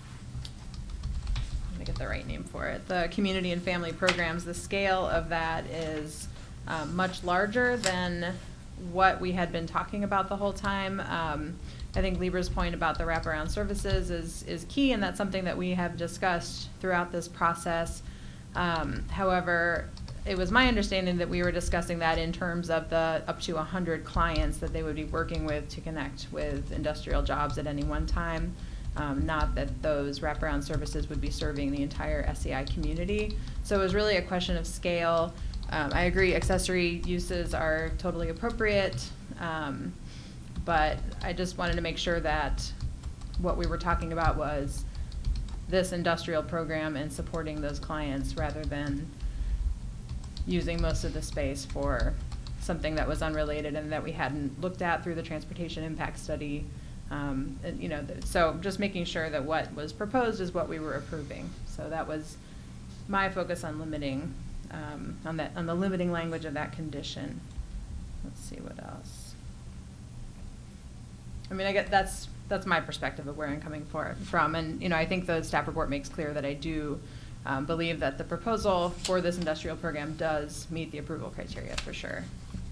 me get the right name for it, the community and family programs, the scale of that is much larger than what we had been talking about the whole time. I think Libra's point about the wraparound services is key, and that's something that we have discussed throughout this process. However, it was my understanding that we were discussing that in terms of the up to 100 clients that they would be working with to connect with industrial jobs at any one time, not that those wraparound services would be serving the entire SEI community. So it was really a question of scale. I agree accessory uses are totally appropriate, but I just wanted to make sure that what we were talking about was this industrial program and supporting those clients rather than using most of the space for something that was unrelated and that we hadn't looked at through the transportation impact study. And, you know, so just making sure that what was proposed is what we were approving. So that was my focus on limiting, on the limiting language of that condition. Let's see what else. I mean, I get that's my perspective of where I'm coming from, and you know, I think the staff report makes clear that I do believe that the proposal for this industrial program does meet the approval criteria for sure.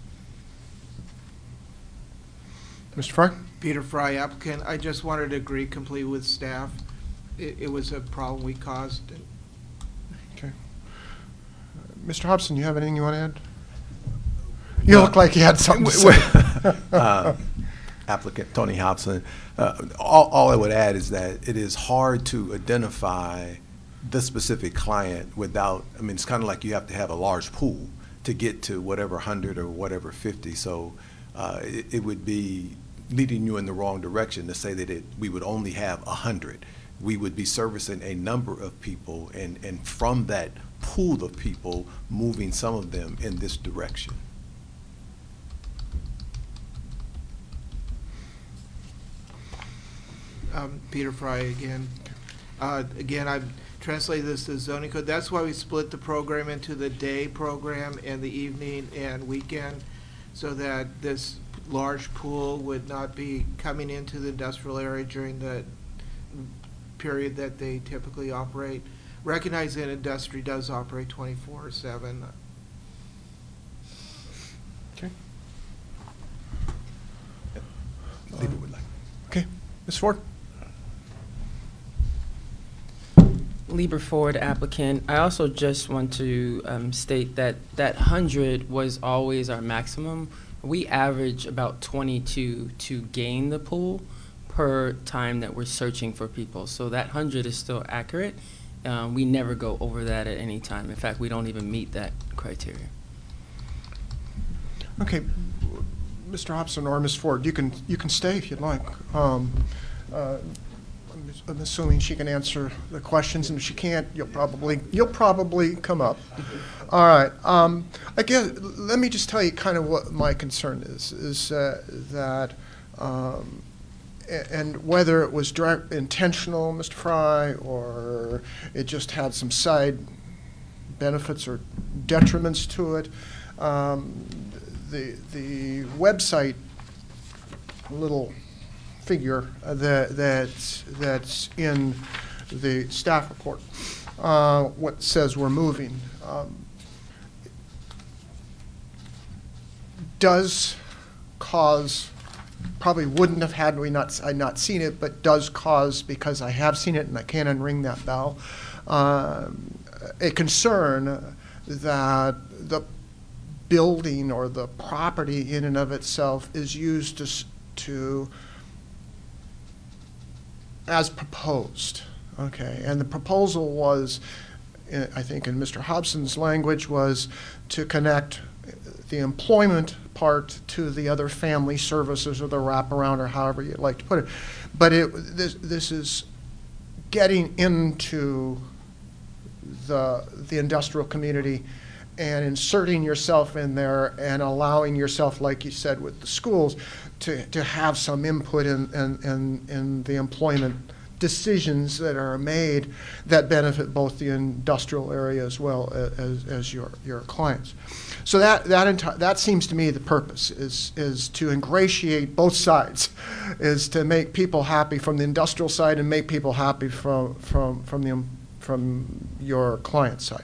Mr. Fry? Peter Fry, applicant. I just wanted to agree completely with staff. It was a problem we caused. Okay. Mr. Hobson, you have anything you want to add? You look like you had something to say. Applicant Tony Hobson. All I would add is that it is hard to identify the specific client without, I mean, it's kind of like you have to have a large pool to get to whatever 100 or whatever 50. So it would be leading you in the wrong direction to say that we would only have 100. We would be servicing a number of people, and from that pool of people, moving some of them in this direction. Peter Fry again. Again, I've translated this to zoning code. That's why we split the program into the day program and the evening and weekend, so that this large pool would not be coming into the industrial area during the period that they typically operate. Recognize that industry does operate 24/7. Okay. Lieber would like. Okay, Ms. Ford? Lieber Ford applicant. I also just want to state that that 100 was always our maximum. We average about 22 to gain the pool per time that we're searching for people. So that 100 is still accurate. We never go over that at any time. In fact, we don't even meet that criteria. Okay, Mr. Hobson or Ms. Ford, you can stay if you'd like. I'm assuming she can answer the questions, and if she can't, you'll probably come up. All right. I guess let me just tell you kind of what my concern is that, and whether it was direct, intentional, Mr. Fry, or it just had some side benefits or detriments to it. The website little figure that's in the staff report, what says we're moving, does cause, probably wouldn't have had I not seen it, but does cause, because I have seen it and I can't unring that bell, a concern that the building or the property in and of itself is used to as proposed, okay? And the proposal was, I think in Mr. Hobson's language, was to connect the employment part to the other family services or the wraparound or however you'd like to put it. But this is getting into the industrial community and inserting yourself in there and allowing yourself, like you said with the schools, to have some input in the employment decisions that are made that benefit both the industrial area as well as your clients. So that seems to me the purpose is to ingratiate both sides, is to make people happy from the industrial side and make people happy from your client side.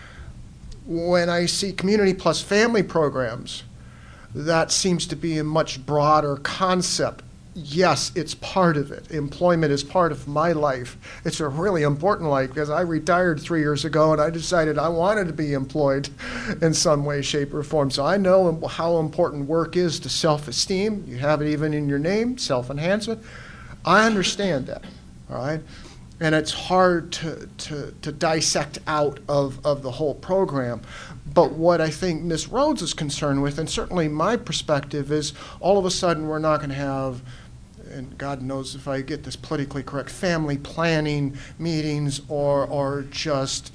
When I see community plus family programs, that seems to be a much broader concept. Yes, it's part of it. Employment is part of my life. It's a really important life because I retired 3 years ago and I decided I wanted to be employed in some way, shape, or form. So I know how important work is to self-esteem. You have it even in your name, self-enhancement. I understand that, all right? And it's hard to dissect out of the whole program. But what I think Ms. Rhodes is concerned with, and certainly my perspective, is all of a sudden we're not going to have, and God knows if I get this politically correct, family planning meetings or just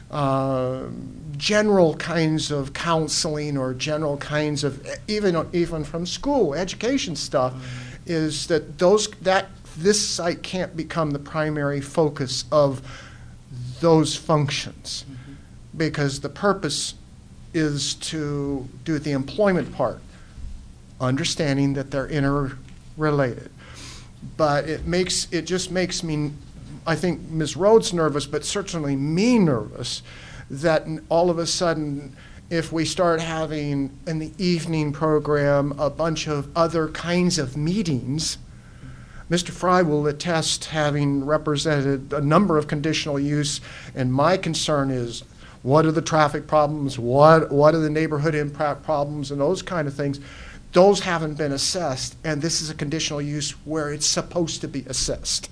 general kinds of counseling or general kinds of, even from school, education stuff, is that this site can't become the primary focus of those functions, because the purpose is to do the employment part, understanding that they're interrelated. But it just makes me, I think Ms. Rhodes nervous, but certainly me nervous, that all of a sudden, if we start having in the evening program a bunch of other kinds of meetings, Mr. Fry will attest, having represented a number of conditional use, and my concern is, what are the traffic problems, what are the neighborhood impact problems, and those kind of things. Those haven't been assessed, and this is a conditional use where it's supposed to be assessed.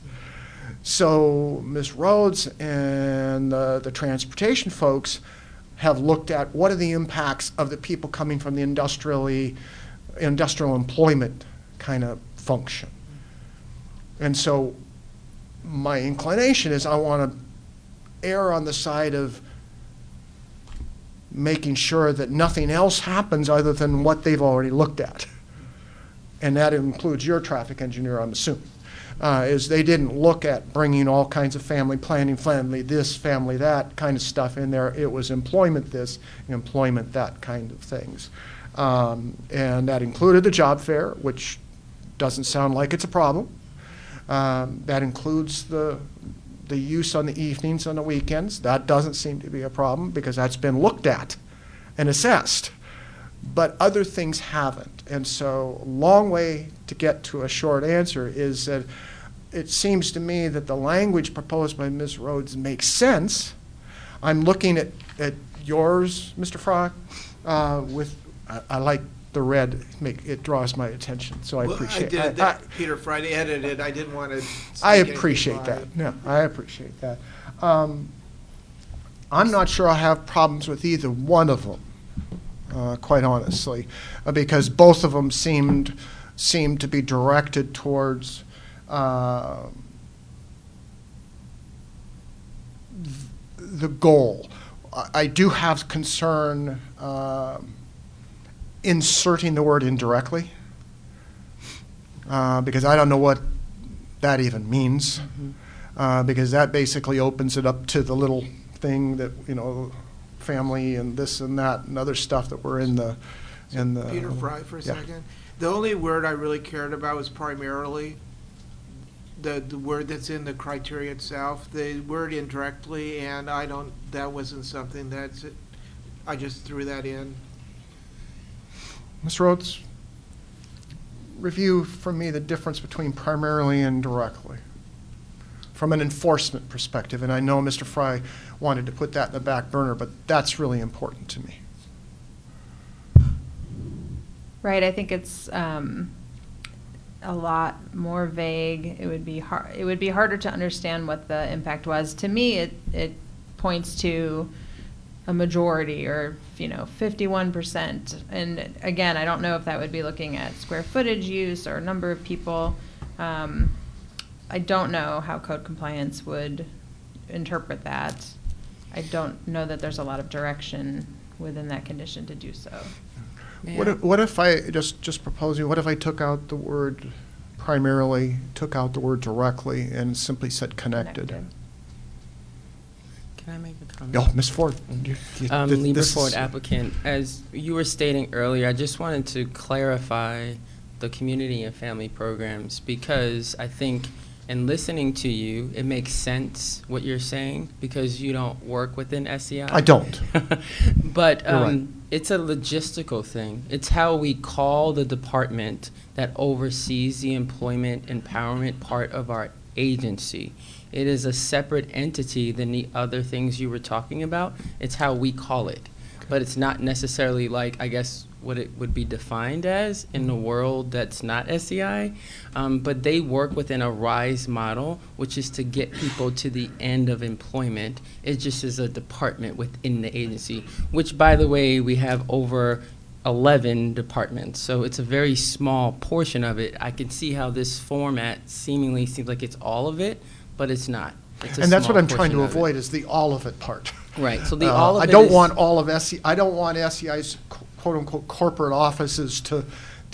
So Ms. Rhodes and the transportation folks have looked at what are the impacts of the people coming from the industrial employment kind of function. And so my inclination is I want to err on the side of making sure that nothing else happens other than what they've already looked at. And that includes your traffic engineer, I'm assuming. is they didn't look at bringing all kinds of family planning, family this, family that kind of stuff in there. It was employment this, employment that kind of things. And that included the job fair, which doesn't sound like it's a problem. That includes the use on the evenings, on the weekends. That doesn't seem to be a problem because that's been looked at and assessed. But other things haven't. And so a long way to get to a short answer is that it seems to me that the language proposed by Ms. Rhodes makes sense. I'm looking at yours, Mr. Fry, I like the red. It draws my attention, so I appreciate it. Peter Friday edited. I didn't want to. I appreciate that. No, I appreciate that. I'm not sure I have problems with either one of them. Quite honestly, because both of them seemed to be directed towards the goal. I do have concern inserting the word indirectly because I don't know what that even means because that basically opens it up to the little thing that, family and this and that and other stuff that were in the Peter Fry for a yeah. second. The only word I really cared about was primarily the word that's in the criteria itself. The word indirectly, and that wasn't something I just threw that in. Ms. Rhodes, review for me the difference between primarily and directly from an enforcement perspective. And I know Mr. Fry wanted to put that in the back burner, but that's really important to me. Right, I think it's a lot more vague. It would be harder to understand what the impact was. To me, it points to a majority or 51%. And again, I don't know if that would be looking at square footage use or number of people. I don't know how code compliance would interpret that. I don't know that there's a lot of direction within that condition to do so. What if I just proposing? What if I took out the word primarily, took out the word directly, and simply said connected? Can I make a comment? Oh, Ms. Ford. Lieber Ford applicant, as you were stating earlier, I just wanted to clarify the community and family programs because I think in listening to you, it makes sense what you're saying because you don't work within SEI. I don't. But right. It's a logistical thing. It's how we call the department that oversees the employment empowerment part of our agency. It is a separate entity than the other things you were talking about. It's how we call it. Okay. But it's not necessarily like, I guess, what it would be defined as in the world that's not SEI. But they work within a RISE model, which is to get people to the end of employment. It just is a department within the agency, which, by the way, we have over 11 departments. So it's a very small portion of it. I can see how this format seemingly seems like it's all of it, but it's not. It's and that's what I'm trying to portion of avoid it. is the all of it part. Right. So the all of I it don't is- want all of SEI. I don't want SEI's quote unquote corporate offices to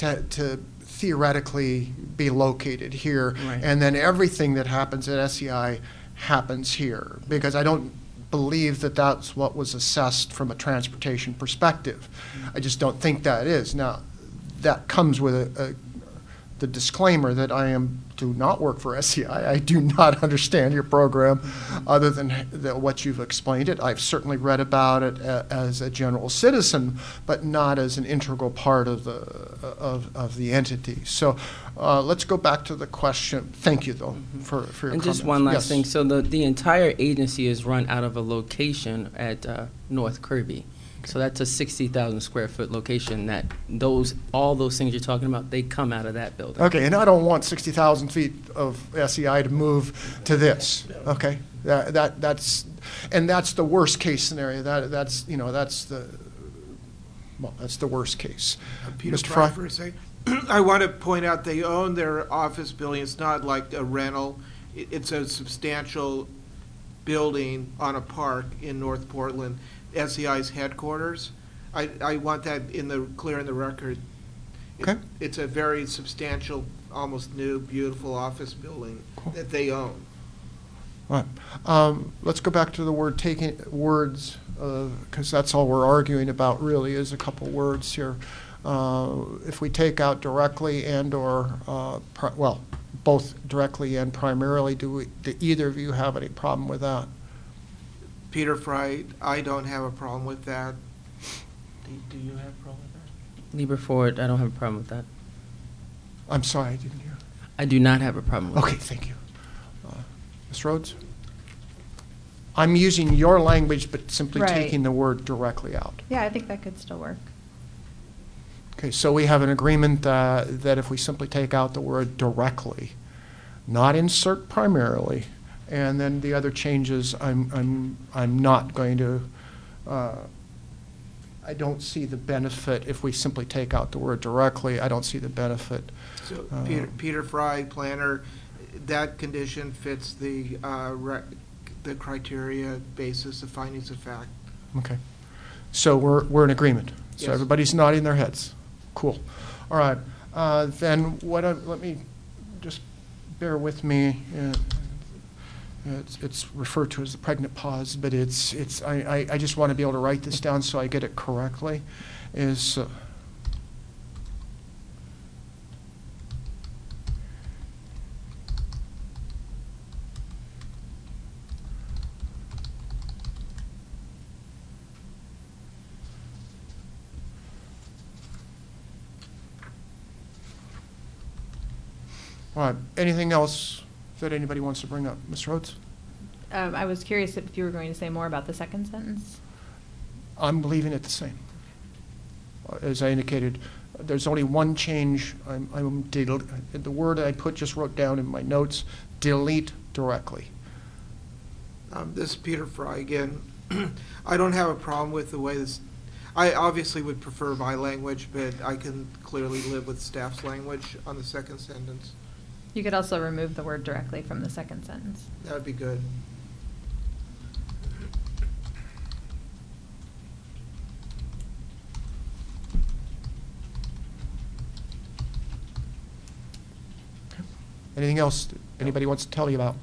theoretically be located here, Right. and then everything that happens at SEI happens here, because I don't believe that that's what was assessed from a transportation perspective. I just don't think that is. Now, that comes with the disclaimer that I do not work for SEI. I do not understand your program other than what you've explained it. I've certainly read about it as a general citizen, but not as an integral part of the entity. So let's go back to the question. Thank you, though, for your And comments. just one last Yes. thing. So the entire agency is run out of a location at North Kirby. So that's a 60,000 square foot location that all those things you're talking about, they come out of that building. Okay, and I don't want 60,000 feet of SEI to move to this. Okay, that's the worst case scenario. That's the worst case. Peter Mr. Fry Fry? for a second. I want to point out they own their office building. It's not like a rental. It's a substantial building on a park in North Portland, SEI's headquarters. I want that clear in the record. Okay. It's a very substantial, almost new, beautiful office building that they own. All right. Let's go back to the word taking words, because that's all we're arguing about really is a couple words here. If we take out directly and or, well, both directly and primarily, do either of you have any problem with that? Peter Fry, I don't have a problem with that. Do you have a problem with that? Lieber Ford, I don't have a problem with that. I'm sorry, I didn't hear. I do not have a problem with Okay, that. thank you. Ms. Rhodes? I'm using your language, but simply Right. taking the word directly out. Yeah, I think that could still work. Okay, so we have an agreement that if we simply take out the word directly, not insert primarily, and then the other changes, I'm not going to. I don't see the benefit if we simply take out the word directly. I don't see the benefit. So Peter Fry, planner, that condition fits the criteria basis of findings of fact. Okay, so we're in agreement. So Yes. everybody's nodding their heads. Cool. All right. Then let me just bear with me. It's referred to as the pregnant pause, but I just want to be able to write this down so I get it correctly. All right. Anything else that anybody wants to bring up? Ms. Rhodes? I was curious if you were going to say more about the second sentence. I'm leaving it the same. As I indicated, there's only one change. The word I just wrote down in my notes, delete directly. This is Peter Fry again. I don't have a problem with the way this, I obviously would prefer my language, but I can clearly live with staff's language on the second sentence. You could also remove the word directly from the second sentence. That would be good. Anything else that anybody wants to tell you about?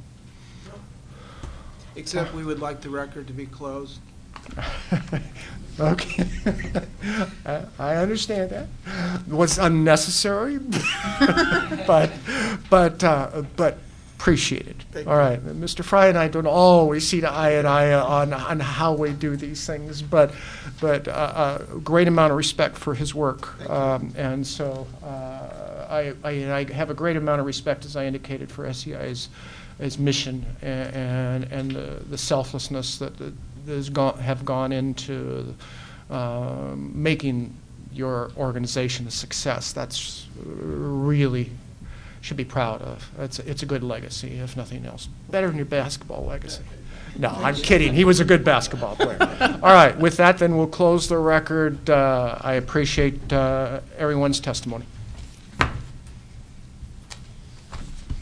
Except we would like the record to be closed. Okay. I understand that. It was unnecessary, but appreciated. Thank All right. Mr. Fry and I don't always see eye to eye on how we do these things, but a great amount of respect for his work. And so I have a great amount of respect, as I indicated, for SEI's mission and the selflessness that have gone into making your organization a success. That's really should be proud of. It's a good legacy, if nothing else. Better than your basketball legacy. No, I'm kidding. He was a good basketball player. All right, with that, then we'll close the record. I appreciate everyone's testimony.